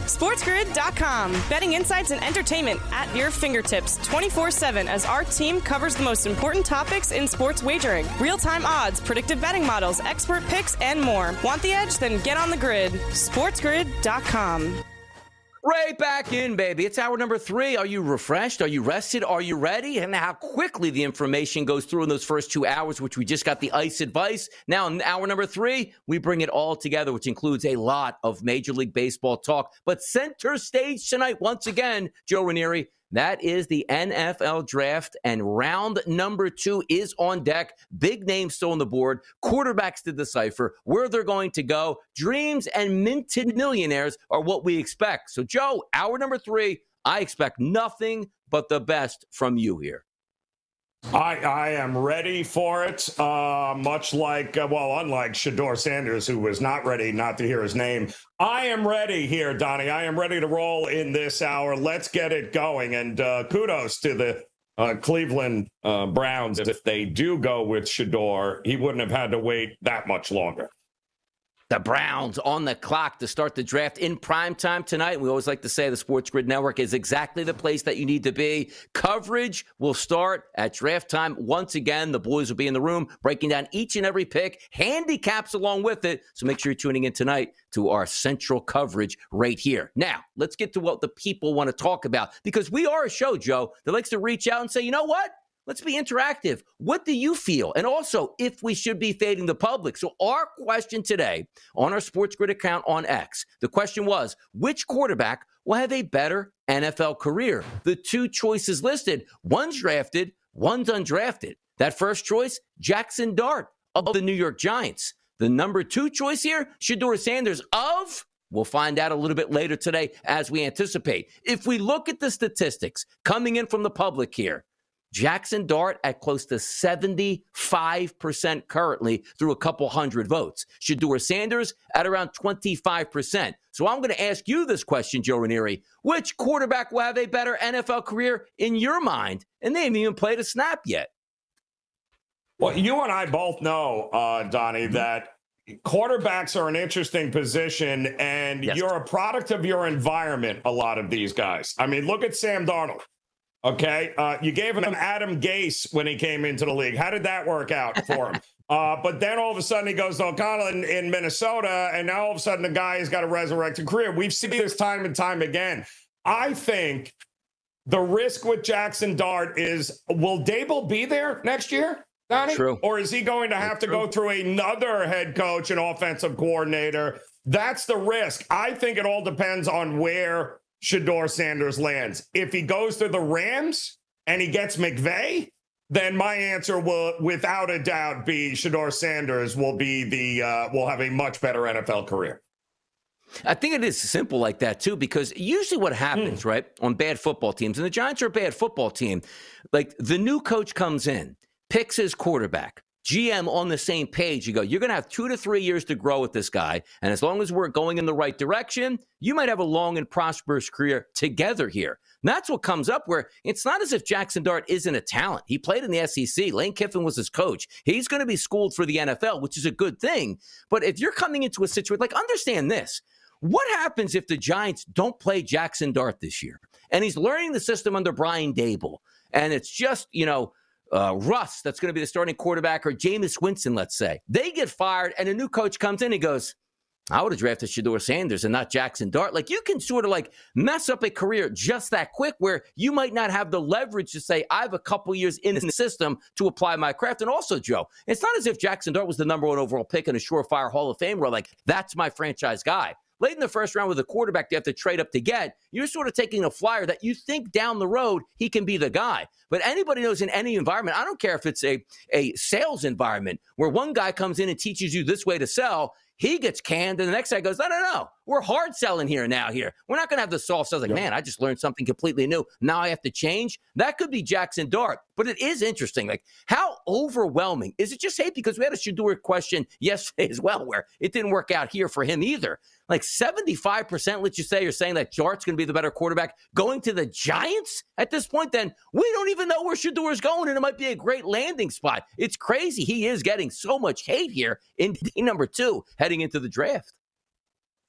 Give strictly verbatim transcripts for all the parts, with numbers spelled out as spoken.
SportsGrid dot com. Betting insights and entertainment at your fingertips twenty-four seven as our team covers the most important topics in sports wagering. Real-time odds, predictive betting models, expert picks, and more. Want the edge? Then get on the grid. SportsGrid dot com. Right back in, baby. It's hour number three. Are you refreshed? Are you rested? Are you ready? And how quickly the information goes through in those first two hours, which we just got the ice advice. Now, in hour number three, we bring it all together, which includes a lot of Major League Baseball talk. But center stage tonight, once again, Joe Ranieri, that is the N F L draft, and round number two is on deck. Big names still on the board. Quarterbacks to decipher where they're going to go. Dreams and minted millionaires are what we expect. So, Joe, hour number three, I expect nothing but the best from you here. I, I am ready for it, uh, much like, uh, well, unlike Shedeur Sanders, who was not ready not to hear his name. I am ready here, Donnie. I am ready to roll in this hour. Let's get it going. And uh, kudos to the uh, Cleveland uh, Browns. If they do go with Shedeur, he wouldn't have had to wait that much longer. The Browns on the clock to start the draft in prime time tonight. We always like to say the Sports Grid Network is exactly the place that you need to be. Coverage will start at draft time. Once again, the boys will be in the room breaking down each and every pick, handicaps along with it. So make sure you're tuning in tonight to our central coverage right here. Now, let's get to what the people want to talk about, because we are a show, Joe, that likes to reach out and say, you know what? Let's be interactive. What do you feel? And also, if we should be fading the public. So our question today on our Sports Grid account on X, the question was, which quarterback will have a better N F L career? The two choices listed, one's drafted, one's undrafted. That first choice, Jackson Dart of the New York Giants. The number two choice here, Shedeur Sanders of... We'll find out a little bit later today as we anticipate. If we look at the statistics coming in from the public here, Jackson Dart at close to seventy-five percent currently through a couple hundred votes. Shedeur Sanders at around twenty-five percent. So I'm going to ask you this question, Joe Ranieri. Which quarterback will have a better N F L career in your mind? And they haven't even played a snap yet. Well, you and I both know, uh, Donnie, that quarterbacks are an interesting position, and yes. You're a product of your environment, a lot of these guys. I mean, look at Sam Darnold. Okay, uh, you gave him Adam Gase when he came into the league. How did that work out for him? uh, but then all of a sudden he goes to O'Connell in, in Minnesota, and now all of a sudden the guy has got a resurrected career. We've seen this time and time again. I think the risk with Jackson Dart is, will Dable be there next year, Donnie? True. Or is he going to have True. to go through another head coach and offensive coordinator? That's the risk. I think it all depends on where Shedeur Sanders lands. If he goes to the Rams and he gets McVay, then my answer will, without a doubt, be Shedeur Sanders will be the uh, will have a much better N F L career. I think it is simple like that, too, because usually what happens, mm. right, on bad football teams, and the Giants are a bad football team, like the new coach comes in, picks his quarterback, G M on the same page. You go, you're going to have two to three years to grow with this guy. And as long as we're going in the right direction, you might have a long and prosperous career together here. And that's what comes up, where it's not as if Jackson Dart isn't a talent. He played in the S E C. Lane Kiffin was his coach. He's going to be schooled for the N F L, which is a good thing. But if you're coming into a situation, like, understand this. What happens if the Giants don't play Jackson Dart this year? And he's learning the system under Brian Dable. And it's just, you know, Uh, Russ, that's going to be the starting quarterback, or Jameis Winston, let's say. They get fired, and a new coach comes in and goes, I would have drafted Shedeur Sanders and not Jackson Dart. Like, you can sort of like mess up a career just that quick, where you might not have the leverage to say, I have a couple years in the system to apply my craft. And also, Joe, it's not as if Jackson Dart was the number one overall pick in a surefire Hall of Fame where, like, that's my franchise guy. Late in the first round with a quarterback you have to trade up to get, you're sort of taking a flyer that you think down the road he can be the guy. But anybody knows in any environment, I don't care if it's a, a sales environment where one guy comes in and teaches you this way to sell, he gets canned, and the next guy goes, no, no, no, we're hard selling here now here. We're not going to have the soft sales. Like, yep. man, I just learned something completely new. Now I have to change. That could be Jackson Dart. But it is interesting. Like, how overwhelming is it? Just hate, because we had a Shedeur question yesterday as well, where it didn't work out here for him either. Like seventy-five percent, let's just say, you're saying that Dart's going to be the better quarterback going to the Giants at this point. Then we don't even know where Shedeur is going, and it might be a great landing spot. It's crazy. He is getting so much hate here in number two heading into the draft.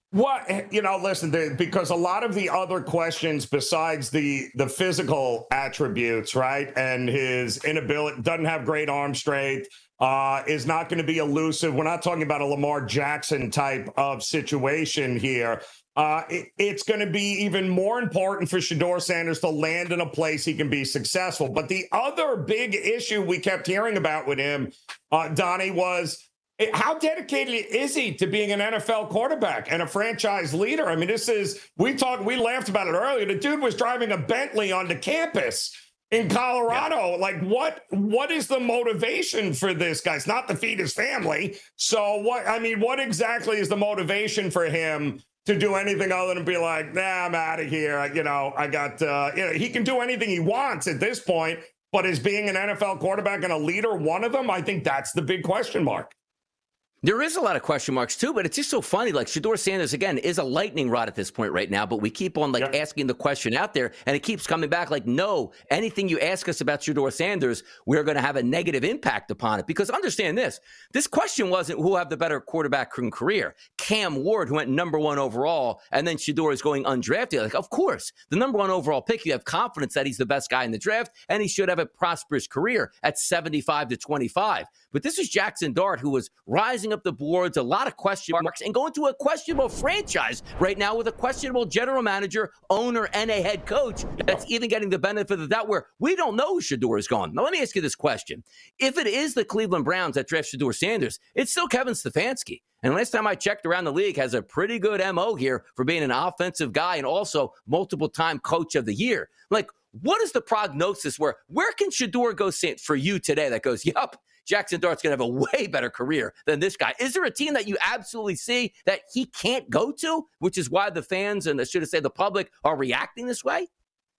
What, you know, listen, the, because a lot of the other questions besides the the physical attributes, right, and his inability, doesn't have great arm strength, uh, is not going to be elusive. We're not talking about a Lamar Jackson type of situation here. Uh, it, it's going to be even more important for Shedeur Sanders to land in a place he can be successful. But the other big issue we kept hearing about with him, uh, Donnie, was how dedicated is he to being an N F L quarterback and a franchise leader? I mean, this is, we talked, we laughed about it earlier. The dude was driving a Bentley onto campus in Colorado. Yeah. Like, what, what is the motivation for this guy? It's not to feed his family. So what, I mean, what exactly is the motivation for him to do anything other than be like, nah, I'm out of here. You know, I got, uh, you know, he can do anything he wants at this point, but is being an N F L quarterback and a leader one of them? I think that's the big question mark. There is a lot of question marks, too, but it's just so funny. Like, Shedeur Sanders, again, is a lightning rod at this point right now, but we keep on, like, yeah. asking the question out there, and it keeps coming back like, no, anything you ask us about Shedeur Sanders, we're going to have a negative impact upon it. Because understand this, this question wasn't who will have the better quarterback career. Cam Ward, who went number one overall, and then Shedeur is going undrafted. Like, of course, the number one overall pick, you have confidence that he's the best guy in the draft, and he should have a prosperous career at seventy-five to twenty-five. But this is Jackson Dart, who was rising up the boards, a lot of question marks, and going to a questionable franchise right now with a questionable general manager, owner, and a head coach that's even getting the benefit of that, where we don't know who Shedeur is gone. Now, let me ask you this question. If it is the Cleveland Browns that draft Shedeur Sanders, it's still Kevin Stefanski. And last time I checked around the league, has a pretty good M O here for being an offensive guy and also multiple-time coach of the year. Like, what is the prognosis where, where can Shedeur go for you today that goes, yup, Jackson Dart's going to have a way better career than this guy? Is there a team that you absolutely see that he can't go to, which is why the fans and I should have said the public are reacting this way?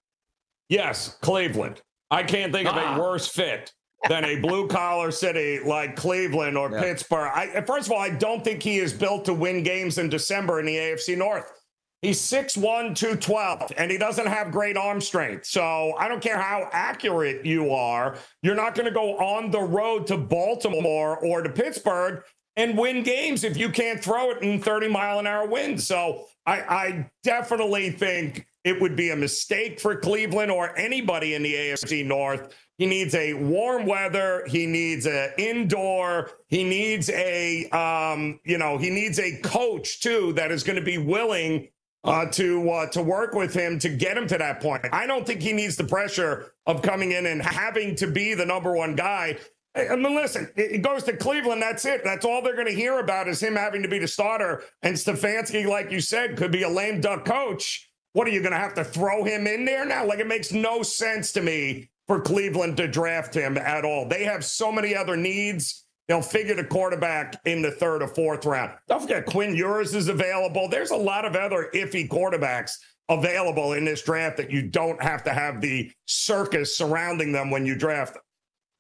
Yes, Cleveland. I can't think of ah. a worse fit than a blue-collar city like Cleveland or yeah. Pittsburgh. I, first of all, I don't think he is built to win games in December in the A F C North. He's six one, two twelve, and he doesn't have great arm strength. So I don't care how accurate you are. You're not going to go on the road to Baltimore or to Pittsburgh and win games if you can't throw it in thirty mile an hour winds. So I, I definitely think it would be a mistake for Cleveland or anybody in the A F C North. He needs a warm weather. He needs an indoor. He needs a, um, you know, he needs a coach, too, that is going to be willing Uh, to uh, to work with him to get him to that point. I don't think he needs the pressure of coming in and having to be the number one guy. I mean, listen, it goes to Cleveland. That's it. That's all they're going to hear about is him having to be the starter. And Stefanski, like you said, could be a lame duck coach. What are you going to have to throw him in there now? Like, it makes no sense to me for Cleveland to draft him at all. They have so many other needs. They'll figure the quarterback in the third or fourth round. Don't forget, Quinn Ewers is available. There's a lot of other iffy quarterbacks available in this draft that you don't have to have the circus surrounding them when you draft them.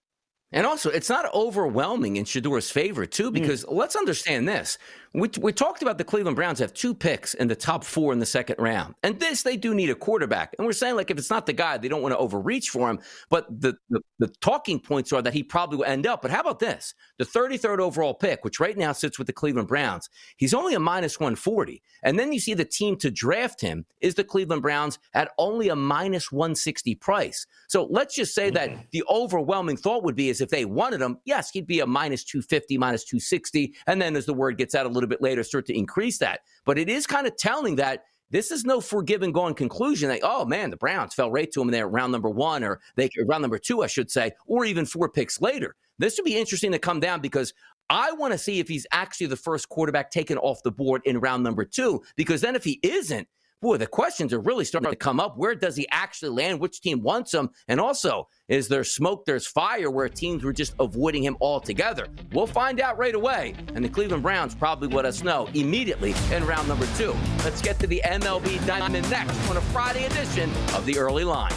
And also, it's not overwhelming in Shedeur's favor, too, because mm. let's understand this. We, we talked about the Cleveland Browns have two picks in the top four in the second round. And this, they do need a quarterback. And we're saying, like, if it's not the guy, they don't want to overreach for him. But the, the, the talking points are that he probably will end up. But how about this? The thirty-third overall pick, which right now sits with the Cleveland Browns, he's only a minus one forty. And then you see the team to draft him is the Cleveland Browns at only a minus one sixty price. So let's just say that the overwhelming thought would be is if they wanted him, yes, he'd be a minus two fifty, minus two sixty. And then as the word gets out a little bit later, start to increase that. But it is kind of telling that this is no forgive going conclusion. Like, oh, man, the Browns fell right to him there round number one or they round number two, I should say, or even four picks later. This would be interesting to come down because I want to see if he's actually the first quarterback taken off the board in round number two, because then if he isn't, boy, the questions are really starting to come up. Where does he actually land? Which team wants him? And also, is there smoke, there's fire, where teams were just avoiding him altogether? We'll find out right away. And the Cleveland Browns probably let us know immediately in round number two. Let's get to the M L B Diamond next on a Friday edition of The Early Line.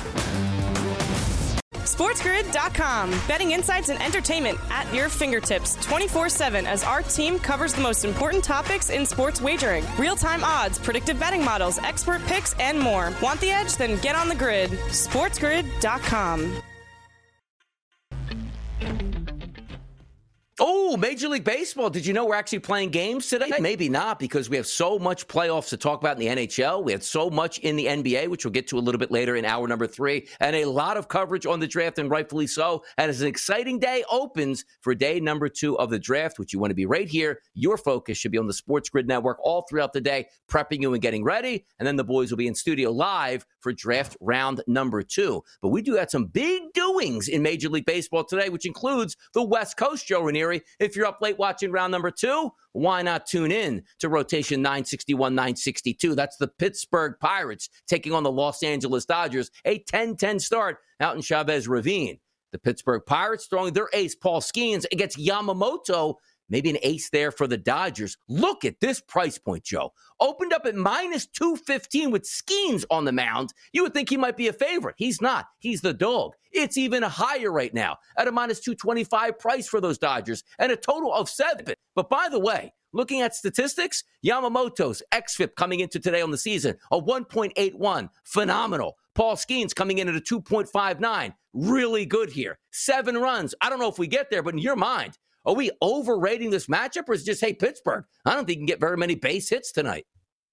SportsGrid dot com. Betting insights and entertainment at your fingertips twenty-four seven as our team covers the most important topics in sports wagering. Real-time odds, predictive betting models, expert picks, and more. Want the edge? Then get on the grid. SportsGrid dot com. Oh, Major League Baseball. Did you know we're actually playing games today? Maybe not, because we have so much playoffs to talk about in the N H L. We had so much in the N B A, which we'll get to a little bit later in hour number three, and a lot of coverage on the draft, and rightfully so. And as an exciting day opens for day number two of the draft, which you want to be right here, your focus should be on the Sports Grid Network all throughout the day, prepping you and getting ready. And then the boys will be in studio live for draft round number two. But we do have some big doings in Major League Baseball today, which includes the West Coast, Joe Ranieri. If you're up late watching round number two, why not tune in to rotation nine sixty-one, nine sixty-two? That's the Pittsburgh Pirates taking on the Los Angeles Dodgers, a ten ten start out in Chavez Ravine. The Pittsburgh Pirates throwing their ace, Paul Skeens, against Yamamoto. Maybe an ace there for the Dodgers. Look at this price point, Joe. Opened up at minus two fifteen with Skeens on the mound. You would think he might be a favorite. He's not. He's the dog. It's even higher right now at a minus two twenty-five price for those Dodgers and a total of seven. But by the way, looking at statistics, Yamamoto's X F I P coming into today on the season, a one point eight one. Phenomenal. Paul Skeens coming in at a two point five nine. Really good here. Seven runs. I don't know if we get there, but in your mind, are we overrating this matchup, or is it just, hey, Pittsburgh, I don't think you can get very many base hits tonight?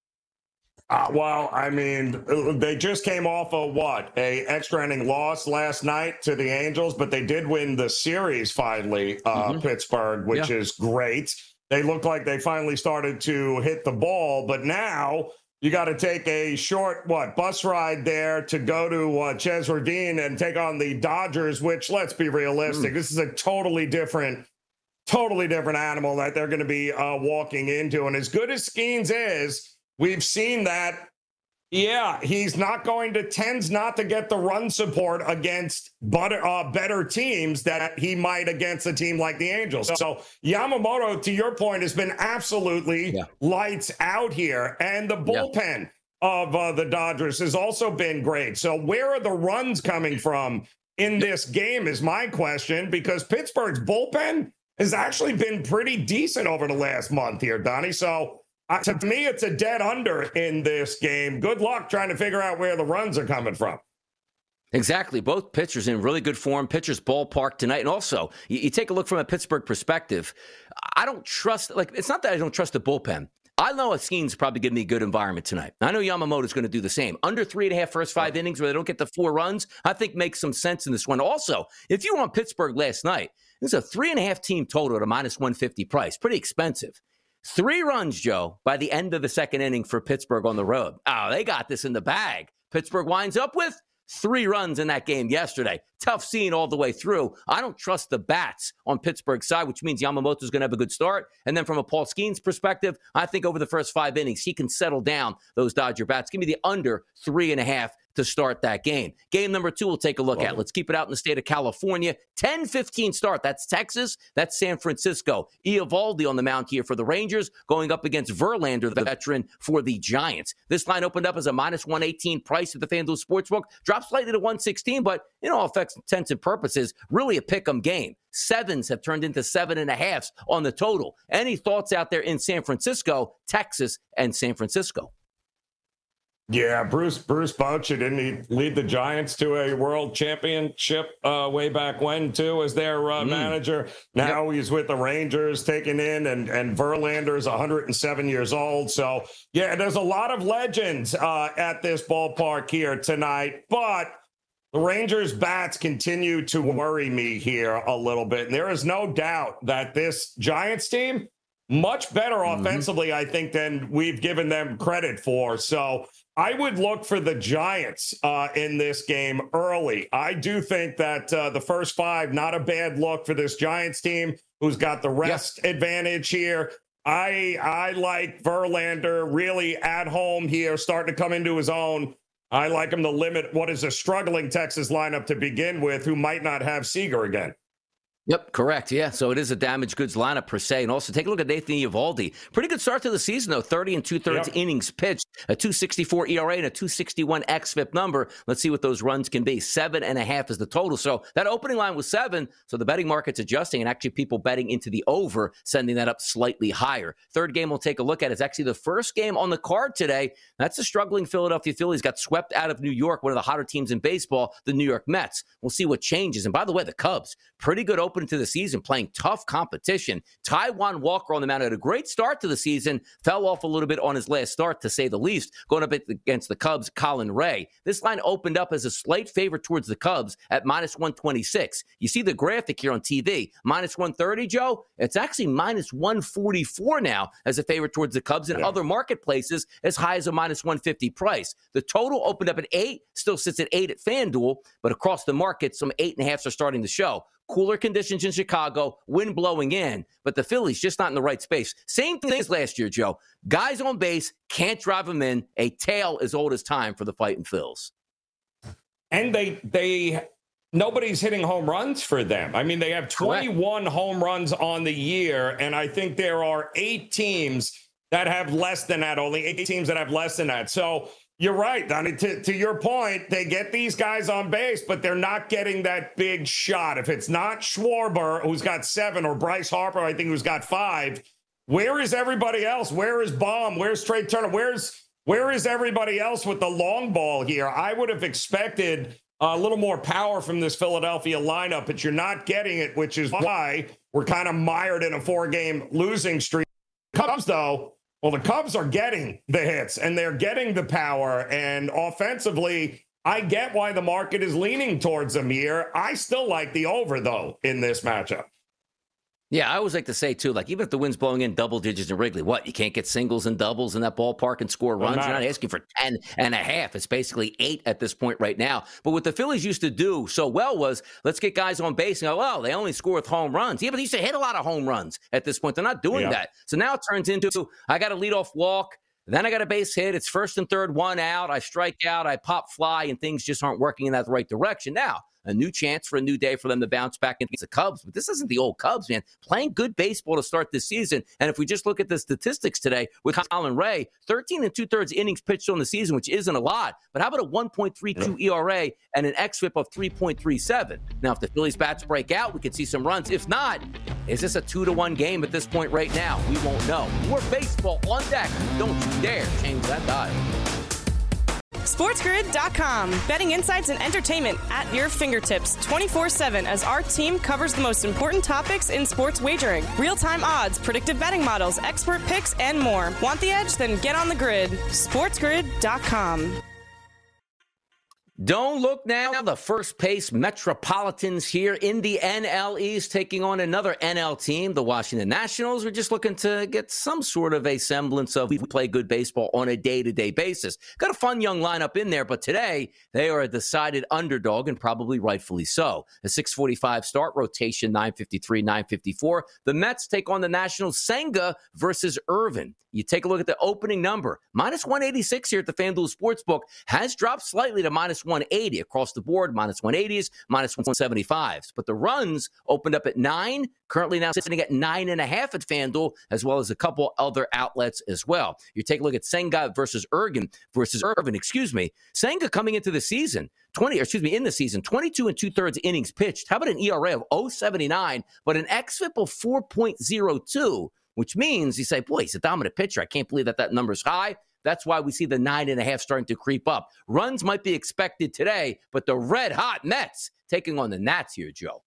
Uh, well, I mean, they just came off a what? A extra inning loss last night to the Angels, but they did win the series finally, uh, mm-hmm. Pittsburgh, which yeah. is great. They look like they finally started to hit the ball, but now you got to take a short, what, bus ride there to go to uh, Chez Ravine and take on the Dodgers, which, let's be realistic, mm. this is a totally different Totally different animal that they're going to be uh, walking into. And as good as Skeens is, we've seen that, yeah, he's not going to, tends not to get the run support against better, uh, better teams that he might against a team like the Angels. So Yamamoto, to your point, has been absolutely yeah. lights out here. And the bullpen yeah. of uh, the Dodgers has also been great. So where are the runs coming from in this game is my question, because Pittsburgh's bullpen has actually been pretty decent over the last month here, Donnie. So uh, to me, it's a dead under in this game. Good luck trying to figure out where the runs are coming from. Exactly. Both pitchers in really good form. Pitchers ballpark tonight. And also, you, you take a look from a Pittsburgh perspective. I don't trust, like, it's not that I don't trust the bullpen. I know Skeens probably give me a good environment tonight. I know Yamamoto's going to do the same. Under three and a half first five innings where they don't get the four runs, I think makes some sense in this one. Also, if you were on Pittsburgh last night, this is a three and a half team total at a minus one fifty price. Pretty expensive. Three runs, Joe, by the end of the second inning for Pittsburgh on the road. Oh, they got this in the bag. Pittsburgh winds up with three runs in that game yesterday. Tough scene all the way through. I don't trust the bats on Pittsburgh's side, which means Yamamoto's going to have a good start. And then from a Paul Skeens perspective, I think over the first five innings, he can settle down those Dodger bats. Give me the under three and a half to start that game. Game number two we'll take a look at. Let's keep it out in the state of California. ten fifteen start. That's Texas. That's San Francisco. Eovaldi on the mound here for the Rangers, going up against Verlander, the veteran, for the Giants. This line opened up as a minus one eighteen price at the FanDuel Sportsbook. Dropped slightly to one sixteen, but in all effects, intents and purposes, really a pick-em game. Sevens have turned into seven and a halves on the total. Any thoughts out there in San Francisco, Texas, and San Francisco? Yeah, Bruce Bruce Bochy, didn't he lead the Giants to a world championship uh, way back when, too, as their uh, mm. manager? Now yep. he's with the Rangers, taking in, and, and Verlander's one hundred seven years old. So, yeah, there's a lot of legends uh, at this ballpark here tonight. But the Rangers' bats continue to worry me here a little bit. And there is no doubt that this Giants team, much better mm-hmm. offensively, I think, than we've given them credit for. So I would look for the Giants uh, in this game early. I do think that uh, the first five, not a bad look for this Giants team, who's got the rest yep. advantage here. I I like Verlander really at home here, starting to come into his own. I like him to limit what is a struggling Texas lineup to begin with, who might not have Seager again. Yep, correct. Yeah, so it is a damaged goods lineup per se. And also take a look at Nathan Eovaldi. Pretty good start to the season, though. thirty and two-thirds yep. innings pitched, a two sixty-four E R A and a two sixty-one X F I P number. Let's see what those runs can be. Seven and a half is the total. So that opening line was seven. So the betting market's adjusting, and actually people betting into the over, sending that up slightly higher. Third game we'll take a look at is actually the first game on the card today. That's the struggling Philadelphia Phillies. Got swept out of New York, one of the hotter teams in baseball, the New York Mets. We'll see what changes. And by the way, the Cubs, pretty good opening opened to the season playing tough competition. Taijuan Walker on the mound had a great start to the season, fell off a little bit on his last start, to say the least, going up against the Cubs' Colin Ray. This line opened up as a slight favorite towards the Cubs at minus one twenty-six. You see the graphic here on T V, minus one thirty, Joe? It's actually minus one forty-four now as a favorite towards the Cubs, and yeah. other marketplaces as high as a minus one fifty price. The total opened up at eight, still sits at eight at FanDuel, but across the market, some eight and a halfs are starting to show. Cooler conditions in Chicago, wind blowing in, but the Phillies just not in the right space. Same thing as last year, Joe. Guys on base, can't drive them in. A tale as old as time for the Fightin' Phils. And they, they, nobody's hitting home runs for them. I mean, they have twenty-one Correct. home runs on the year, and I think there are eight teams that have less than that, only eight teams that have less than that. So you're right, Donnie. To, to your point, they get these guys on base, but they're not getting that big shot. If it's not Schwarber, who's got seven, or Bryce Harper, I think, who's got five, where is everybody else? Where is Baum? Where's Trey Turner? Where's where is everybody else with the long ball here? I would have expected a little more power from this Philadelphia lineup, but you're not getting it, which is why we're kind of mired in a four-game losing streak. Cubs, though, well, the Cubs are getting the hits, and they're getting the power, and offensively, I get why the market is leaning towards them here. I still like the over, though, in this matchup. Yeah, I always like to say, too, like, even if the wind's blowing in double digits in Wrigley, what, you can't get singles and doubles in that ballpark and score runs? You're not asking for ten and a half. It's basically eight at this point right now. But what the Phillies used to do so well was, let's get guys on base and go, well, they only score with home runs. Yeah, but they used to hit a lot of home runs at this point. They're not doing yeah. that. So now it turns into, I got a leadoff walk, then I got a base hit. It's first and third, one out. I strike out, I pop fly, and things just aren't working in that right direction. Now, a new chance for a new day for them to bounce back against the Cubs. But this isn't the old Cubs, man. Playing good baseball to start this season. And if we just look at the statistics today with Colin Ray, thirteen and two-thirds innings pitched on the season, which isn't a lot. But how about a one point three two E R A and an X F I P of three point three seven? Now, if the Phillies bats break out, we could see some runs. If not, is this a two to one game at this point right now? We won't know. More baseball on deck. Don't you dare change that dial. SportsGrid dot com. Betting insights and entertainment at your fingertips twenty-four seven as our team covers the most important topics in sports wagering. Real-time odds, predictive betting models, expert picks, and more. Want the edge? Then get on the grid. SportsGrid dot com. Don't look now. The first place Metropolitans here in the N L East taking on another N L team, the Washington Nationals. We're just looking to get some sort of a semblance of we play good baseball on a day-to-day basis. Got a fun young lineup in there, but today they are a decided underdog, and probably rightfully so. A six forty-five start, rotation nine fifty-three, nine fifty-four. The Mets take on the Nationals. Senga versus Irvin. You take a look at the opening number. minus one eighty-six here at the FanDuel Sportsbook. Has dropped slightly to minus one eighty across the board. Minus one eighties, minus one seventy-fives. But the runs opened up at nine. Currently now sitting at nine and a half at FanDuel, as well as a couple other outlets as well. You take a look at Senga versus Irvin versus Irvin, excuse me. Senga coming into the season, twenty, or excuse me, in the season, twenty-two and two-thirds innings pitched. How about an E R A of oh seventy-nine, but an X F I P of four point oh two? Which means you say, boy, he's a dominant pitcher. I can't believe that that number's high. That's why we see the nine and a half starting to creep up. Runs might be expected today, but the red-hot Mets taking on the Nats here, Joe.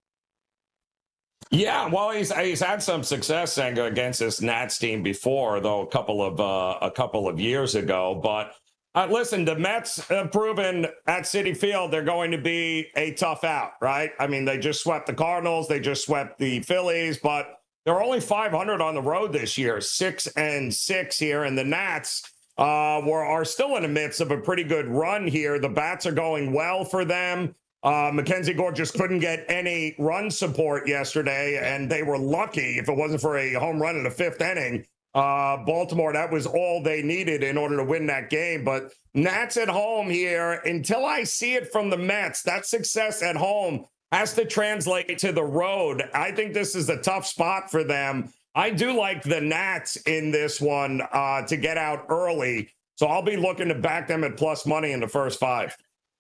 Yeah, well, he's he's had some success against this Nats team before, though a couple of uh, a couple of years ago. But uh, listen, the Mets have proven at Citi Field they're going to be a tough out, right? I mean, they just swept the Cardinals, they just swept the Phillies, but they're only five hundred on the road this year, six and six here, and the Nats uh, were are still in the midst of a pretty good run here. The bats are going well for them. Uh, Mackenzie Gore just couldn't get any run support yesterday, and they were lucky. If it wasn't for a home run in the fifth inning, uh, Baltimore, that was all they needed in order to win that game. But Nats at home here, until I see it from the Mets, that success at home has to translate to the road. I think this is a tough spot for them. I do like the Nats in this one uh, to get out early. So I'll be looking to back them at plus money in the first five.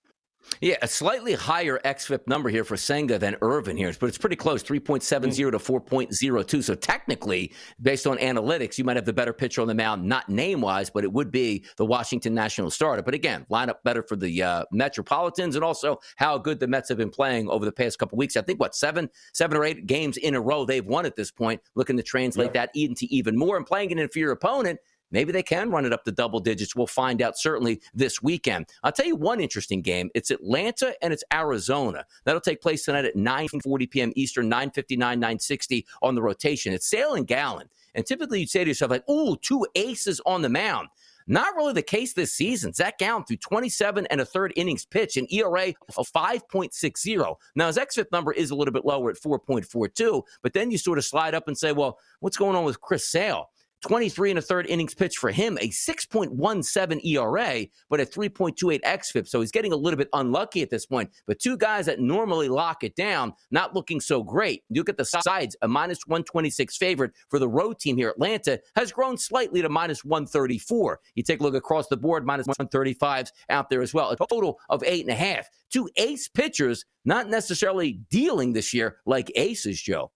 Yeah, a slightly higher X F I P number here for Senga than Irvin here, but it's pretty close, three point seven oh to four point oh two. So technically, based on analytics, you might have the better pitcher on the mound, not name-wise, but it would be the Washington National starter. But again, line up better for the uh, Metropolitans, and also how good the Mets have been playing over the past couple weeks. I think, what, seven, seven or eight games in a row they've won at this point, looking to translate yep. that into even more. And playing an inferior opponent, maybe they can run it up to double digits. We'll find out certainly this weekend. I'll tell you one interesting game. It's Atlanta and it's Arizona. That'll take place tonight at nine forty p.m. Eastern, nine fifty-nine, nine sixty on the rotation. It's Sale and Gallen. And typically you'd say to yourself, like, ooh, two aces on the mound. Not really the case this season. Zach Gallen through twenty-seven and a third innings pitch, an E R A of five point six oh. Now, his X F I P number is a little bit lower at four point four two, but then you sort of slide up and say, well, what's going on with Chris Sale? twenty-three and a third innings pitch for him, a six point one seven E R A, but a three point two eight X F I P. So he's getting a little bit unlucky at this point. But two guys that normally lock it down, not looking so great. You look at the sides, a minus one twenty-six favorite for the road team here. Atlanta has grown slightly to minus one thirty-four. You take a look across the board, minus one thirty-fives out there as well. A total of eight and a half. Two ace pitchers, not necessarily dealing this year like aces, Joe.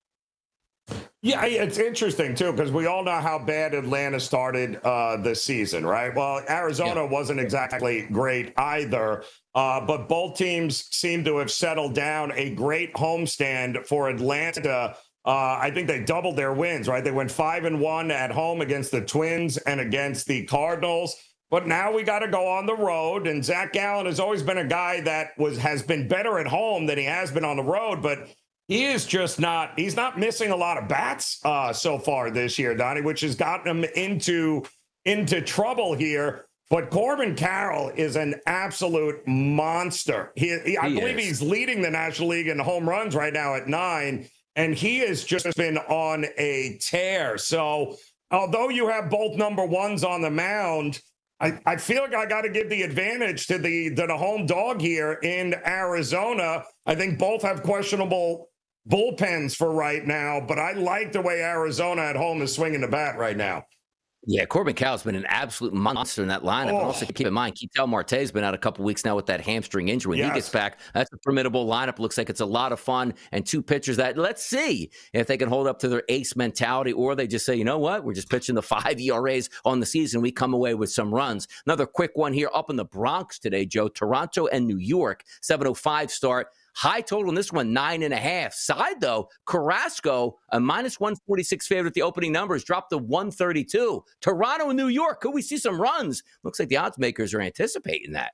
Yeah, it's interesting, too, because we all know how bad Atlanta started uh, this season, right? Well, Arizona yeah. wasn't exactly great either, uh, but both teams seem to have settled down. A great homestand for Atlanta. Uh, I think they doubled their wins, right? They went five and one at home against the Twins and against the Cardinals. But now we got to go on the road, and Zach Gallen has always been a guy that was has been better at home than he has been on the road, but he is just not, he's not missing a lot of bats uh, so far this year, Donnie, which has gotten him into, into trouble here. But Corbin Carroll is an absolute monster. He, he I he believe is. he's leading the National League in home runs right now at nine, and he has just been on a tear. So although you have both number ones on the mound, I, I feel like I got to give the advantage to the, to the home dog here in Arizona. I think both have questionable bullpens for right now, but I like the way Arizona at home is swinging the bat right now. Yeah, Corbin Carroll's been an absolute monster in that lineup. Oh. And also keep in mind, Ketel Marte's been out a couple weeks now with that hamstring injury. When yes. he gets back, that's a formidable lineup. Looks like it's a lot of fun. And two pitchers that, let's see if they can hold up to their ace mentality, or they just say, you know what, we're just pitching the five E R As on the season. We come away with some runs. Another quick one here up in the Bronx today, Joe. Toronto and New York, seven oh five start. High total in this one, nine and a half. Side, though, Carrasco, a minus one forty-six favorite at the opening numbers, dropped to one thirty-two. Toronto and New York, could we see some runs? Looks like the odds makers are anticipating that.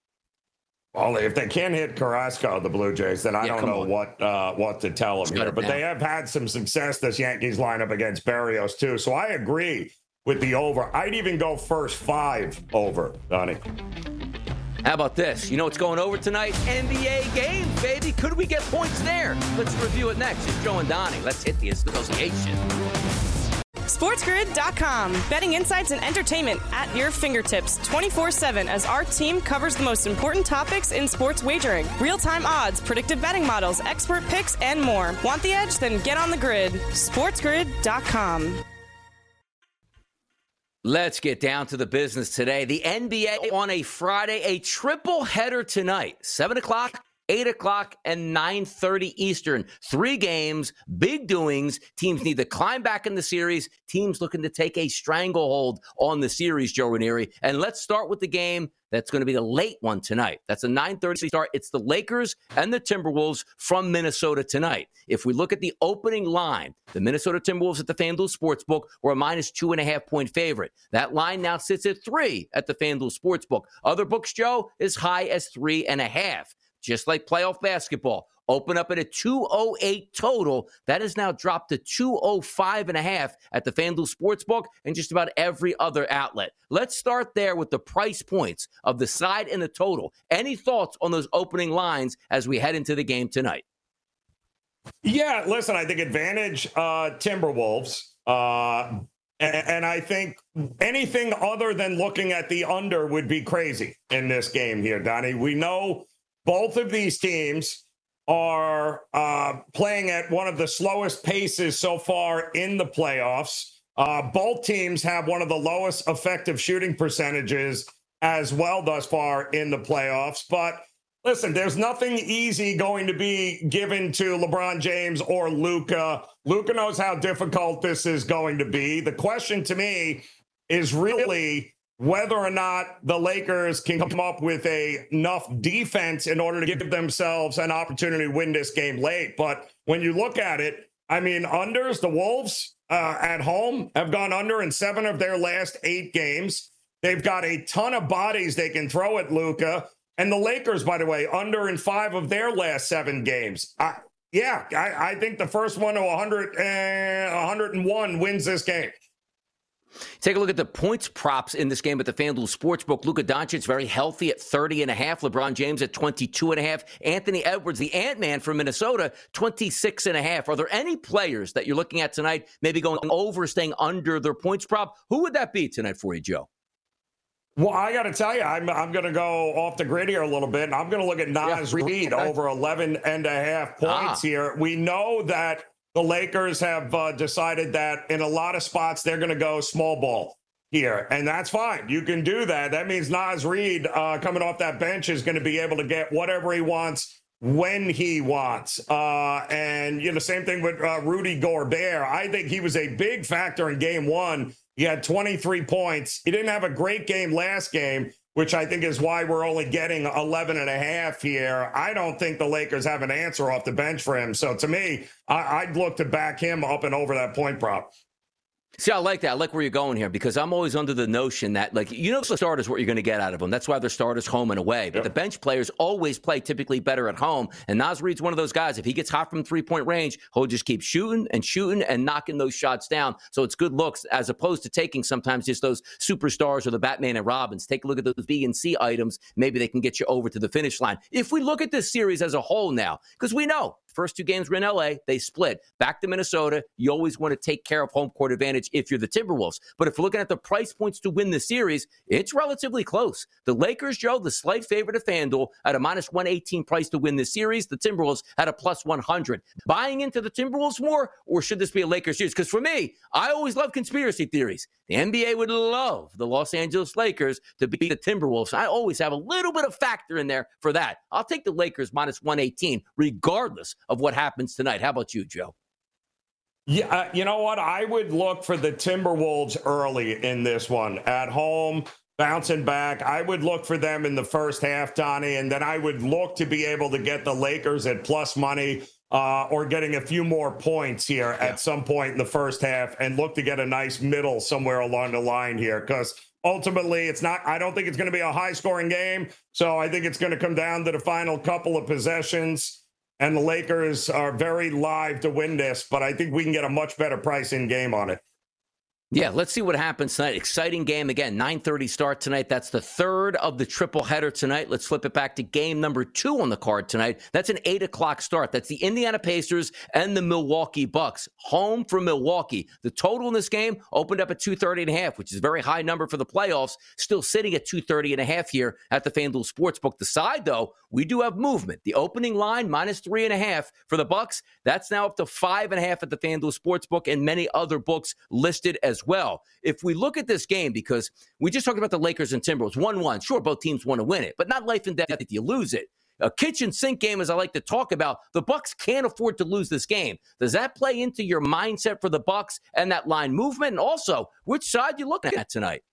Well, if they can't hit Carrasco, the Blue Jays, then I yeah, don't know on. what uh, what to tell them here. But they have had some success, this Yankees lineup, against Berrios, too. So I agree with the over. I'd even go first five over, Donnie. How about this? You know what's going over tonight? N B A games, baby. Could we get points there? Let's review it next. It's Joe and Donnie. Let's hit the association. SportsGrid dot com. Betting insights and entertainment at your fingertips twenty-four seven as our team covers the most important topics in sports wagering. Real-time odds, predictive betting models, expert picks, and more. Want the edge? Then get on the grid. SportsGrid dot com. Let's get down to the business today. The N B A on a Friday, a triple header tonight, seven o'clock, eight o'clock, and nine thirty Eastern. Three games, big doings. Teams need to climb back in the series. Teams looking to take a stranglehold on the series, Joe Ranieri. And let's start with the game that's going to be the late one tonight. That's a nine thirty start. It's the Lakers and the Timberwolves from Minnesota tonight. If we look at the opening line, the Minnesota Timberwolves at the FanDuel Sportsbook were a minus two and a half point favorite. That line now sits at three at the FanDuel Sportsbook. Other books, Joe, as high as three and a half. Just like playoff basketball, open up at a two oh eight total. That is now dropped to two oh five and a half at the FanDuel Sportsbook and just about every other outlet. Let's start there with the price points of the side and the total. Any thoughts on those opening lines as we head into the game tonight? Yeah, listen, I think advantage uh, Timberwolves. Uh, and, and I think anything other than looking at the under would be crazy in this game here, Donnie. We know both of these teams are uh, playing at one of the slowest paces so far in the playoffs. Uh, both teams have one of the lowest effective shooting percentages as well thus far in the playoffs. But Listen, there's nothing easy going to be given to LeBron James or Luka. Luka knows how difficult this is going to be. The question to me is really whether or not the Lakers can come up with a, enough defense in order to give themselves an opportunity to win this game late. But when you look at it, I mean, unders, the Wolves uh, at home have gone under in seven of their last eight games. They've got a ton of bodies they can throw at Luka. And the Lakers, by the way, under in five of their last seven games. I, yeah, I, I think the first one to one hundred, uh, one hundred one wins this game. Take a look at the points props in this game at the FanDuel Sportsbook. Luka Doncic very healthy at thirty and a half. LeBron James at twenty-two and a half. Anthony Edwards, the Ant-Man from Minnesota, twenty-six and a half. Are there any players that you're looking at tonight, maybe going over, staying under their points prop? Who would that be tonight for you, Joe? Well, I got to tell you, I'm I'm going to go off the grid here a little bit, and I'm going to look at Naz yeah. Reid over eleven and a half points ah. here. We know that the Lakers have uh, decided that in a lot of spots they're going to go small ball here, and that's fine. You can do that. That means Naz Reid uh, coming off that bench is going to be able to get whatever he wants when he wants. Uh, and, you know, same thing with uh, Rudy Gobert. I think he was a big factor in game one. He had twenty-three points. He didn't have a great game last game, which I think is why we're only getting eleven and a half here. I don't think the Lakers have an answer off the bench for him. So to me, I, I'd look to back him up and over that point prop. See, I like that. I like where you're going here because I'm always under the notion that, like, you know, the starters, what you're going to get out of them. That's why they're starters home and away. But yep. the bench players always play typically better at home. And Naz Reid's one of those guys. If he gets hot from three-point range, he'll just keep shooting and shooting and knocking those shots down. So it's good looks as opposed to taking sometimes just those superstars or the Batman and Robins. Take a look at those B and C items. Maybe they can get you over to the finish line. If we look at this series as a whole now, because we know first two games were in L A. They split. Back to Minnesota. You always want to take care of home court advantage if you're the Timberwolves. But if we're looking at the price points to win the series, it's relatively close. The Lakers, Joe, the slight favorite of FanDuel at a minus one eighteen price to win this series. The Timberwolves at a plus one hundred. Buying into the Timberwolves more, or should this be a Lakers series? Because for me, I always love conspiracy theories. The N B A would love the Los Angeles Lakers to beat the Timberwolves. I always have a little bit of factor in there for that. I'll take the Lakers minus one eighteen, regardless of what happens tonight. How about you, Joe? Yeah, uh, you know what? I would look for the Timberwolves early in this one. At home, bouncing back. I would look for them in the first half, Donnie, and then I would look to be able to get the Lakers at plus money uh, or getting a few more points here yeah. at some point in the first half and look to get a nice middle somewhere along the line here because ultimately it's not, I don't think it's going to be a high scoring game. So I think it's going to come down to the final couple of possessions. And the Lakers are very live to win this, but I think we can get a much better price in game on it. Yeah, let's see what happens tonight. Exciting game again, nine thirty start tonight. That's the third of the triple header tonight. Let's flip it back to game number two on the card tonight. That's an eight o'clock start. That's the Indiana Pacers and the Milwaukee Bucks. Home for Milwaukee. The total in this game opened up at two thirty and a half, which is a very high number for the playoffs. Still sitting at two thirty and a half here at the FanDuel Sportsbook. The side, though, we do have movement. The opening line, minus three and a half for the Bucks. That's now up to five and a half at the FanDuel Sportsbook and many other books listed as well. If we look at this game, because we just talked about the Lakers and Timberwolves, one one. Sure, both teams want to win it, but not life and death if you lose it. A kitchen sink game, as I like to talk about, the Bucks can't afford to lose this game. Does that play into your mindset for the Bucks and that line movement? And also, which side you looking at tonight?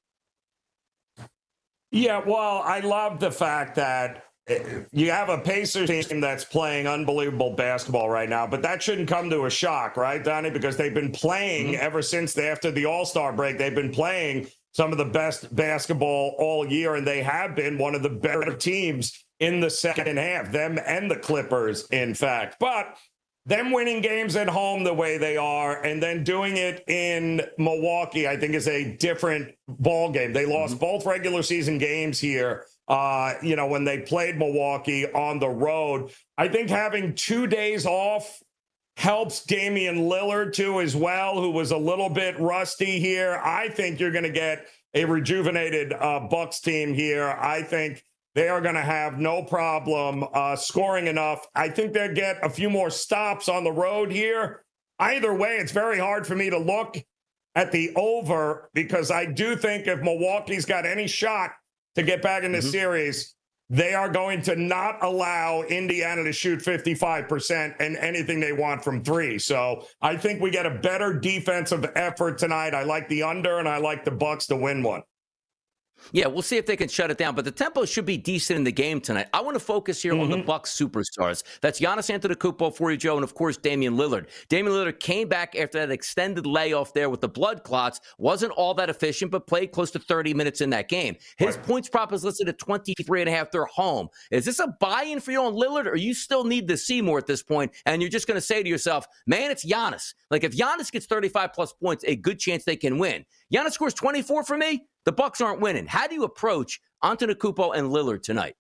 Yeah, well, I love the fact that you have a Pacers team that's playing unbelievable basketball right now, but that shouldn't come to a shock, right, Donnie? Because they've been playing mm-hmm. ever since the, after the All-Star break. They've been playing some of the best basketball all year, and they have been one of the better teams in the second half, them and the Clippers, in fact. But them winning games at home the way they are and then doing it in Milwaukee, I think, is a different ball game. They lost mm-hmm. both regular season games here. Uh, you know, when they played Milwaukee on the road. I think having two days off helps Damian Lillard, too, as well, who was a little bit rusty here. I think you're going to get a rejuvenated uh, Bucks team here. I think they are going to have no problem uh, scoring enough. I think they'll get a few more stops on the road here. Either way, it's very hard for me to look at the over because I do think if Milwaukee's got any shot to get back in the mm-hmm. series, they are going to not allow Indiana to shoot fifty-five percent and anything they want from three. So I think we get a better defensive effort tonight. I like the under, and I like the Bucks to win one. Yeah, we'll see if they can shut it down, but the tempo should be decent in the game tonight. I want to focus here mm-hmm. on the Bucks superstars. That's Giannis Antetokounmpo for you, Joe, and of course Damian Lillard. Damian Lillard came back after that extended layoff there with the blood clots. Wasn't all that efficient, but played close to thirty minutes in that game. His right. points prop is listed at twenty-three and a half. They're home. Is this a buy-in for you on Lillard, or you still need to see more at this point, and you're just going to say to yourself, man, it's Giannis. Like if Giannis gets thirty-five plus points, a good chance they can win. Giannis scores twenty-four for me. The Bucks aren't winning. How do you approach Antetokounmpo and Lillard tonight?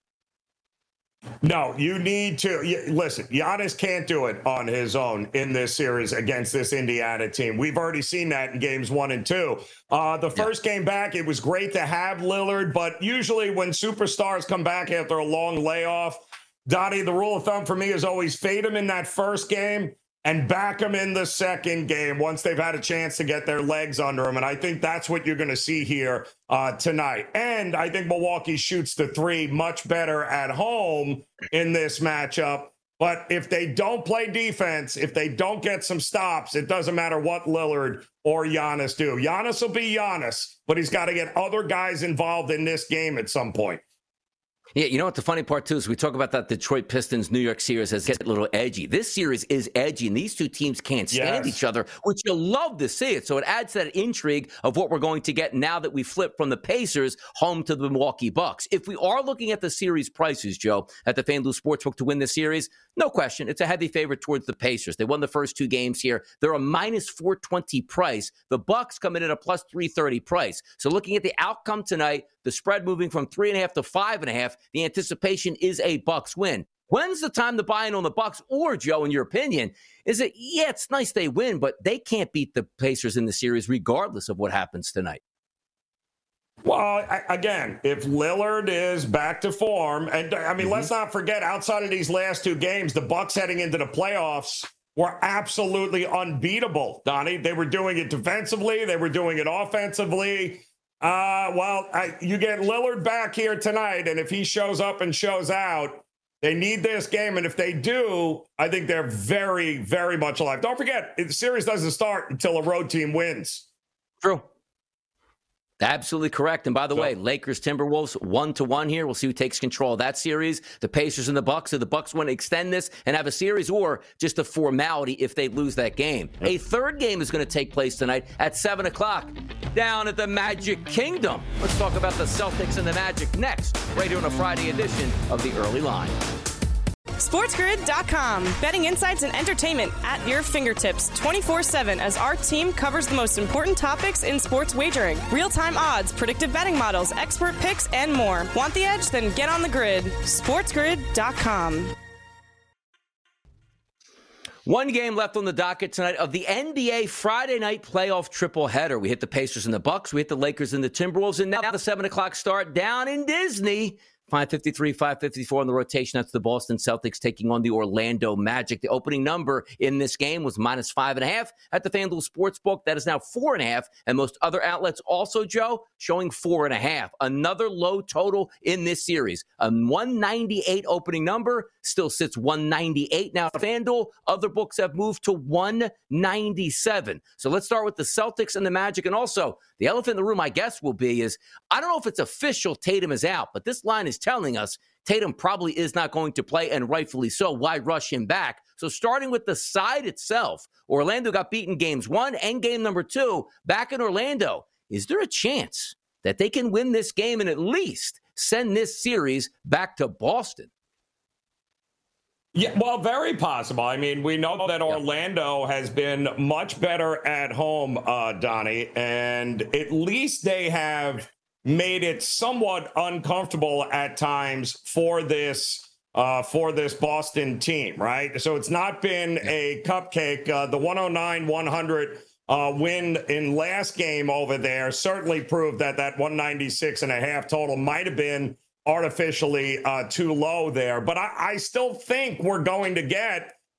No, you need to you, listen. Giannis can't do it on his own in this series against this Indiana team. We've already seen that in games one and two. Uh, the first yeah. game back, it was great to have Lillard, but usually when superstars come back after a long layoff, Donnie, the rule of thumb for me is always fade them in that first game and back them in the second game once they've had a chance to get their legs under them. And I think that's what you're going to see here uh, tonight. And I think Milwaukee shoots the three much better at home in this matchup. But if they don't play defense, if they don't get some stops, it doesn't matter what Lillard or Giannis do. Giannis will be Giannis, but he's got to get other guys involved in this game at some point. Yeah, you know what the funny part, too, is we talk about that Detroit Pistons New York series as get a little edgy. This series is edgy, and these two teams can't stand yes. each other, which you'll love to see it. So it adds to that intrigue of what we're going to get now that we flip from the Pacers home to the Milwaukee Bucks. If we are looking at the series prices, Joe, at the FanDuel Sportsbook to win this series, no question, it's a heavy favorite towards the Pacers. They won the first two games here. They're a minus four twenty price. The Bucks come in at a plus three thirty price. So looking at the outcome tonight, the spread moving from three and a half to five and a half, the anticipation is a Bucks win. When's the time to buy in on the Bucks? Or, Joe, in your opinion, is it, yeah, it's nice they win, but they can't beat the Pacers in the series regardless of what happens tonight? Well, I, again, if Lillard is back to form, and I mean, mm-hmm. let's not forget, outside of these last two games, the Bucks heading into the playoffs were absolutely unbeatable, Donnie. They were doing it defensively. They were doing it offensively. Uh, well, I, you get Lillard back here tonight, and if he shows up and shows out, they need this game. And if they do, I think they're very, very much alive. Don't forget, the series doesn't start until a road team wins. True. Absolutely correct. And by the so, way, Lakers Timberwolves one to one here. We'll see who takes control of that series. The Pacers and the Bucks. So the Bucks want to extend this and have a series, or just a formality if they lose that game. Yep. A third game is going to take place tonight at seven o'clock down at the Magic Kingdom. Let's talk about the Celtics and the Magic next, right here on a Friday edition of the Early Line. SportsGrid dot com. Betting insights and entertainment at your fingertips twenty-four seven as our team covers the most important topics in sports wagering. Real-time odds, predictive betting models, expert picks, and more. Want the edge? Then get on the grid. SportsGrid dot com. One game left on the docket tonight of the N B A Friday night playoff triple header. We hit the Pacers and the Bucks. We hit the Lakers and the Timberwolves. And now the seven o'clock start down in Disney. five fifty-three, five fifty-four on the rotation. That's the Boston Celtics taking on the Orlando Magic. The opening number in this game was minus five and a half at the FanDuel Sportsbook. That is now four and a half. And most other outlets also, Joe, showing four and a half. Another low total in this series. A one ninety-eight opening number still sits one ninety-eight. Now, FanDuel, other books have moved to one ninety-seven. So let's start with the Celtics and the Magic. And also, the elephant in the room, I guess, will be is, I don't know if it's official Tatum is out, but this line is telling us Tatum probably is not going to play, and rightfully so. Why rush him back? So starting with the side itself, Orlando got beaten games one and game number two back in Orlando. Is there a chance that they can win this game and at least send this series back to Boston? Yeah, well, very possible. I mean, we know that Orlando has been much better at home, uh, Donnie, and at least they have made it somewhat uncomfortable at times for this uh, for this Boston team, right? So it's not been a cupcake. Uh, the one oh nine one hundred uh, win in last game over there certainly proved that that one ninety-six and a half total might have been artificially uh, too low there. But I, I still think we're going to get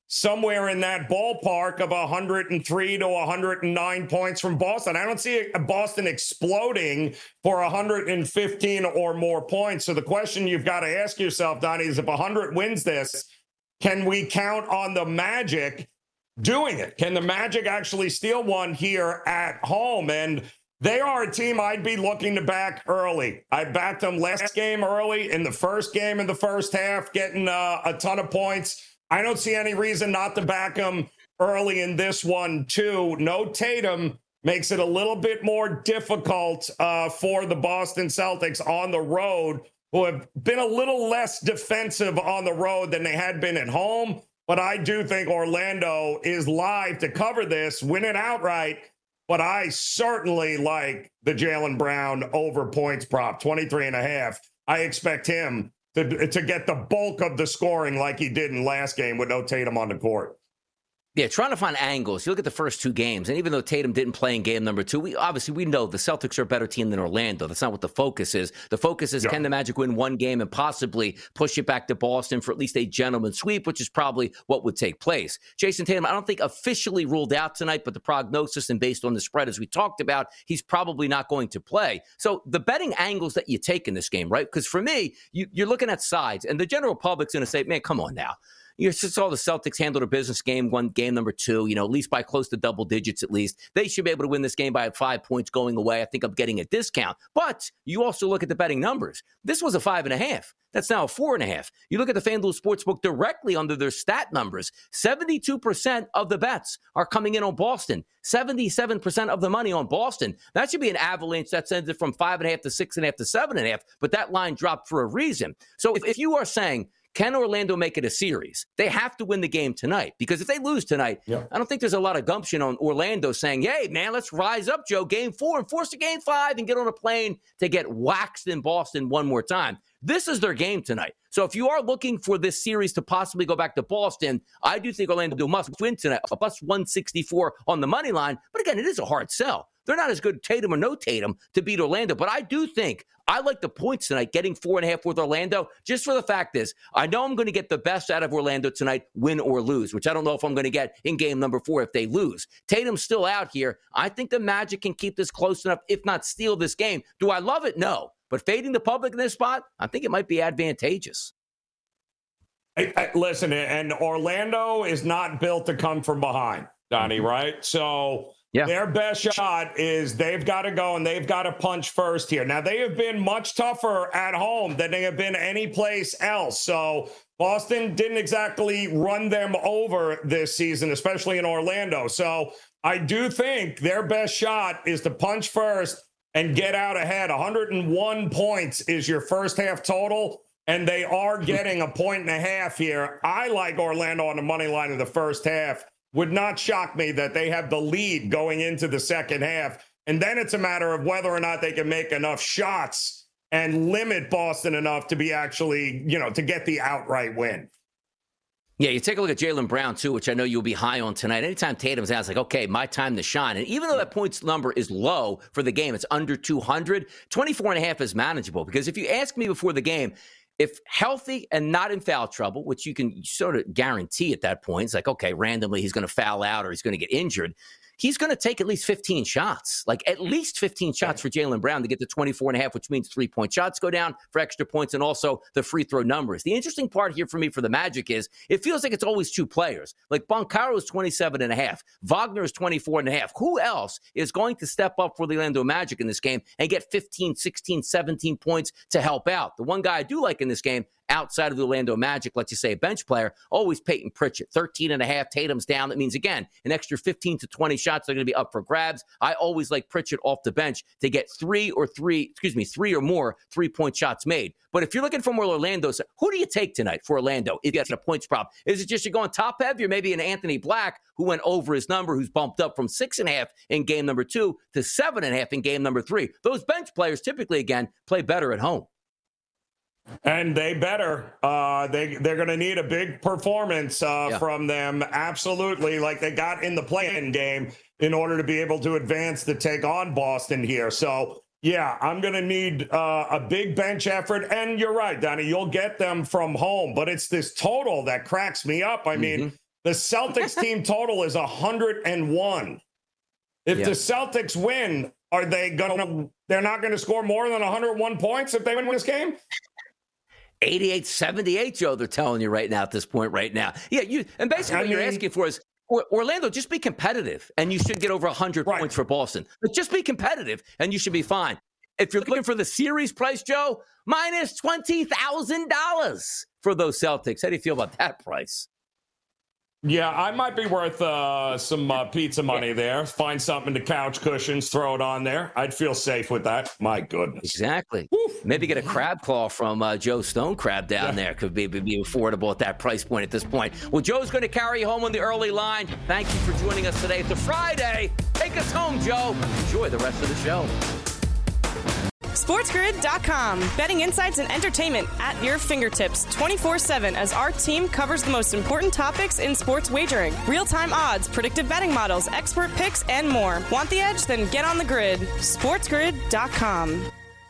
somewhere in that ballpark of one hundred three to one hundred nine points from Boston. I don't see Boston exploding for one hundred fifteen or more points. So the question you've got to ask yourself, Donnie, is if one hundred wins this, can we count on the Magic doing it? Can the Magic actually steal one here at home? And they are a team I'd be looking to back early. I backed them last game early, in the first game in the first half, getting uh, a ton of points. I don't see any reason not to back them early in this one, too. No Tatum makes it a little bit more difficult uh, for the Boston Celtics on the road, who have been a little less defensive on the road than they had been at home. But I do think Orlando is live to cover this, win it outright. But I certainly like the Jaylen Brown over points prop, twenty-three and a half. I expect him to, to get the bulk of the scoring like he did in last game with no Tatum on the court. Yeah, trying to find angles. You look at the first two games, and even though Tatum didn't play in game number two, we obviously we know the Celtics are a better team than Orlando. That's not what the focus is. The focus is, yeah. Can the Magic win one game and possibly push it back to Boston for at least a gentleman's sweep, which is probably what would take place. Jason Tatum, I don't think officially ruled out tonight, but the prognosis and based on the spread, as we talked about, he's probably not going to play. So the betting angles that you take in this game, right? Because for me, you, you're looking at sides, and the general public's going to say, man, come on now. You just saw the Celtics handle their business game one, game number two, you know, at least by close to double digits at least. They should be able to win this game by five points going away. I think I'm getting a discount. But you also look at the betting numbers. This was a five and a half. That's now a four and a half. You look at the FanDuel Sportsbook directly under their stat numbers. seventy-two percent of the bets are coming in on Boston. seventy-seven percent of the money on Boston. That should be an avalanche that sends it from five and a half to six and a half to seven and a half. But that line dropped for a reason. So if, if you are saying, can Orlando make it a series? They have to win the game tonight, because if they lose tonight, yeah. I don't think there's a lot of gumption on Orlando saying, hey, man, let's rise up, Joe, game four and force a game five and get on a plane to get waxed in Boston one more time. This is their game tonight. So if you are looking for this series to possibly go back to Boston, I do think Orlando must win tonight, a plus one sixty-four on the money line. But again, it is a hard sell. They're not as good Tatum or no Tatum to beat Orlando. But I do think I like the points tonight, getting four and a half with Orlando, just for the fact is, I know I'm going to get the best out of Orlando tonight, win or lose, which I don't know if I'm going to get in game number four if they lose. Tatum's still out here. I think the Magic can keep this close enough, if not steal this game. Do I love it? No. But fading the public in this spot, I think it might be advantageous. I, I, listen, and Orlando is not built to come from behind, Donnie, mm-hmm. right? So yeah. Their best shot is they've got to go and they've got to punch first here. Now, they have been much tougher at home than they have been any place else. So Boston didn't exactly run them over this season, especially in Orlando. So I do think their best shot is to punch first and get out ahead. one hundred one points is your first half total, and they are getting a point and a half here. I like Orlando on the money line in the first half. Would not shock me that they have the lead going into the second half. And then it's a matter of whether or not they can make enough shots and limit Boston enough to be actually, you know, to get the outright win. Yeah, you take a look at Jaylen Brown, too, which I know you'll be high on tonight. Anytime Tatum's out, it's like, okay, my time to shine. And even though that points number is low for the game, it's under two hundred, twenty-four and a half is manageable. Because if you ask me before the game, if healthy and not in foul trouble, which you can sort of guarantee at that point, it's like, okay, randomly he's going to foul out or he's going to get injured. He's going to take at least fifteen shots, like at least fifteen shots for Jaylen Brown to get to twenty-four and a half, which means three-point shots go down for extra points and also the free throw numbers. The interesting part here for me for the Magic is it feels like it's always two players. Like Banchero is twenty-seven and a half. Wagner is twenty-four and a half. Who else is going to step up for the Orlando Magic in this game and get fifteen, sixteen, seventeen points to help out? The one guy I do like in this game, outside of the Orlando Magic, let's just say a bench player, always Peyton Pritchett, thirteen and a half. Tatum's down. That means, again, an extra fifteen to twenty shots are going to be up for grabs. I always like Pritchett off the bench to get three or three, excuse me, three or more three-point shots made. But if you're looking for more Orlando's, who do you take tonight for Orlando if you got a points prop? Is it just you're going top heavy, or maybe an Anthony Black who went over his number, who's bumped up from six and a half in game number two to seven and a half in game number three? Those bench players typically, again, play better at home. And they better. Uh, they, they're going to need a big performance uh, yeah. from them, absolutely, like they got in the play-in game in order to be able to advance to take on Boston here. So, yeah, I'm going to need uh, a big bench effort. And you're right, Donnie, you'll get them from home. But it's this total that cracks me up. I mm-hmm. mean, The Celtics team total is one hundred one. If yeah. the Celtics win, are they going to, they're not going to score more than one hundred one points if they win this game? eighty-eight seventy-eight, Joe, they're telling you right now at this point right now. Yeah, you and basically I what mean, you're asking for is, Orlando, just be competitive, and you should get over one hundred right. points for Boston. But just be competitive, and you should be fine. If you're looking for the series price, Joe, minus twenty thousand dollars for those Celtics. How do you feel about that price? Yeah, I might be worth uh, some uh, pizza money yeah. there. Find something to couch cushions, throw it on there. I'd feel safe with that. My goodness. Exactly. Woo. Maybe get a crab claw from uh, Joe Stone Crab down yeah. there. Could be, be affordable at that price point at this point. Well, Joe's going to carry you home on the early line. Thank you for joining us today. It's a Friday. Take us home, Joe. Enjoy the rest of the show. SportsGrid dot com. Betting insights and entertainment at your fingertips twenty-four seven as our team covers the most important topics in sports wagering. Real-time odds, predictive betting models, expert picks, and more. Want the edge? Then get on the grid. SportsGrid dot com.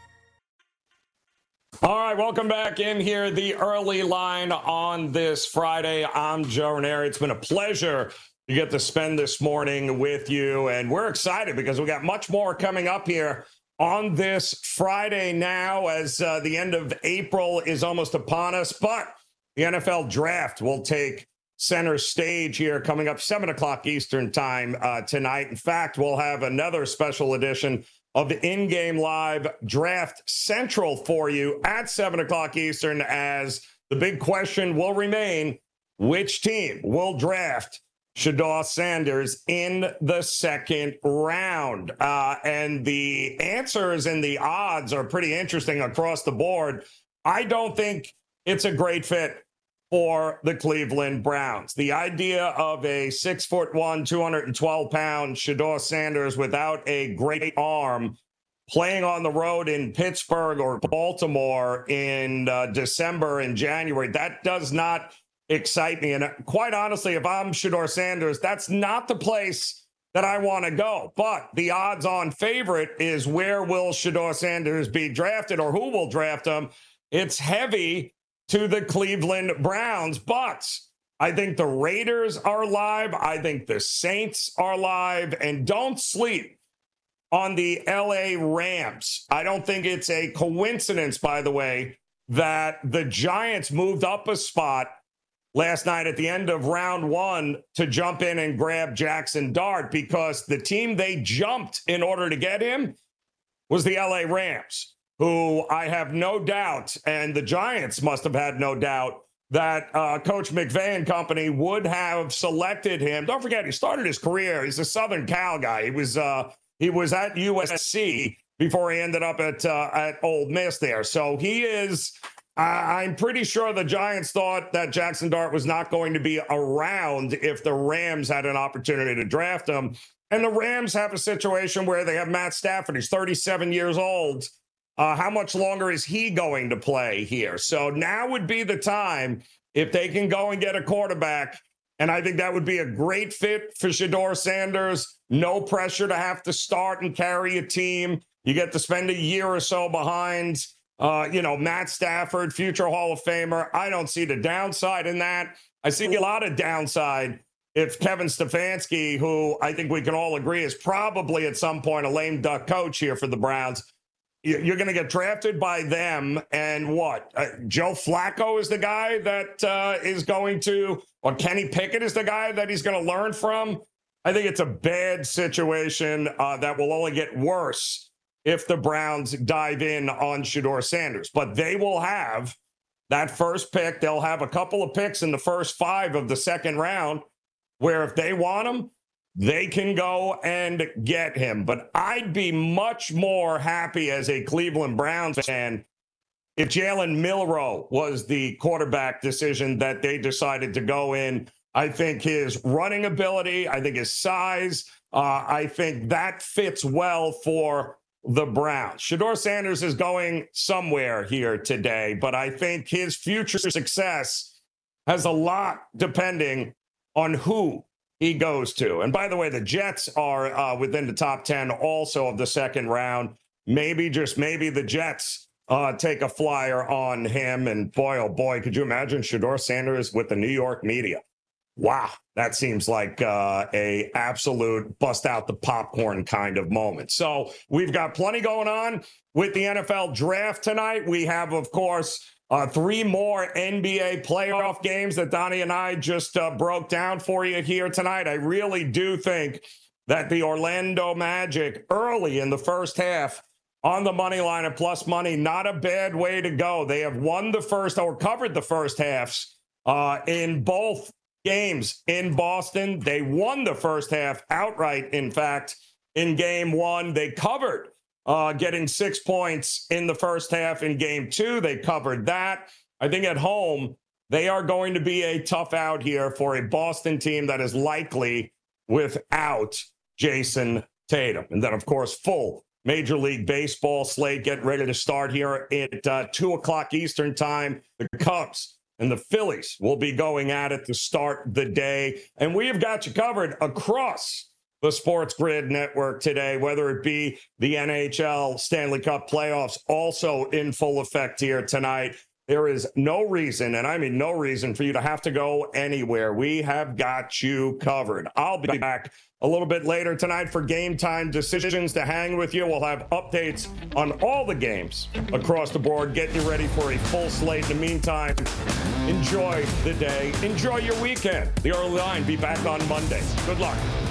All right, welcome back in here. The early line on this Friday. I'm Joe Ranieri. It's been a pleasure to get to spend this morning with you, and we're excited because we got much more coming up here on this Friday now, as uh, the end of April is almost upon us. But the N F L draft will take center stage here coming up seven o'clock Eastern time uh, tonight. In fact, we'll have another special edition of the In-Game Live Draft Central for you at seven o'clock Eastern, as the big question will remain, which team will draft Shedeur Sanders in the second round? Uh, and the answers and the odds are pretty interesting across the board. I don't think it's a great fit for the Cleveland Browns. The idea of a six foot one, two hundred twelve pound Shedeur Sanders without a great arm playing on the road in Pittsburgh or Baltimore in uh, December and January, that does not excite me. And quite honestly, if I'm Shedeur Sanders, that's not the place that I want to go. But the odds-on favorite is, where will Shedeur Sanders be drafted, or who will draft him? It's heavy to the Cleveland Browns. But I think the Raiders are live. I think the Saints are live. And don't sleep on the L A Rams. I don't think it's a coincidence, by the way, that the Giants moved up a spot last night at the end of round one to jump in and grab Jackson Dart, because the team they jumped in order to get him was the L A Rams, who I have no doubt, and the Giants must have had no doubt, that uh, Coach McVay and company would have selected him. Don't forget, he started his career. He's a Southern Cal guy. He was uh, he was at U S C before he ended up at uh, at Ole Miss there. So he is. I'm pretty sure the Giants thought that Jackson Dart was not going to be around if the Rams had an opportunity to draft him. And the Rams have a situation where they have Matt Stafford. He's thirty-seven years old. Uh, how much longer is he going to play here? So now would be the time if they can go and get a quarterback. And I think that would be a great fit for Shedeur Sanders. No pressure to have to start and carry a team. You get to spend a year or so behind Uh, you know, Matt Stafford, future Hall of Famer. I don't see the downside in that. I see a lot of downside if Kevin Stefanski, who I think we can all agree is probably at some point a lame duck coach here for the Browns, you're going to get drafted by them. And what? Uh, Joe Flacco is the guy that uh, is going to, or Kenny Pickett is the guy that he's going to learn from. I think it's a bad situation uh, that will only get worse if the Browns dive in on Shedeur Sanders. But they will have that first pick. They'll have a couple of picks in the first five of the second round, where if they want him, they can go and get him. But I'd be much more happy as a Cleveland Browns fan if Jalen Milroe was the quarterback decision that they decided to go in. I think his running ability, I think his size, uh, I think that fits well for the Browns. Shedeur Sanders is going somewhere here today, but I think his future success has a lot depending on who he goes to. And by the way, the Jets are uh, within the top ten also of the second round. Maybe, just maybe, the Jets uh, take a flyer on him. And boy, oh boy, could you imagine Shedeur Sanders with the New York media? Wow, that seems like uh, a absolute bust out the popcorn kind of moment. So we've got plenty going on with the N F L draft tonight. We have, of course, uh, three more N B A playoff games that Donnie and I just uh, broke down for you here tonight. I really do think that the Orlando Magic early in the first half on the money line at plus money, not a bad way to go. They have won the first or covered the first halves uh, in both games in Boston. They won the first half outright. In fact, in game one, they covered uh, getting six points in the first half. In game two, they covered that. I think at home, they are going to be a tough out here for a Boston team that is likely without Jason Tatum. And then, of course, full Major League Baseball slate getting ready to start here at uh, two o'clock Eastern time. The Cubs and the Phillies will be going at it to start the day. And we have got you covered across the Sports Grid network today, whether it be the N H L Stanley Cup playoffs also in full effect here tonight. There is no reason, and I mean no reason, for you to have to go anywhere. We have got you covered. I'll be back a little bit later tonight for Game Time Decisions to hang with you. We'll have updates on all the games across the board, getting you ready for a full slate. In the meantime, enjoy the day. Enjoy your weekend. The Early Line be back on Monday. Good luck.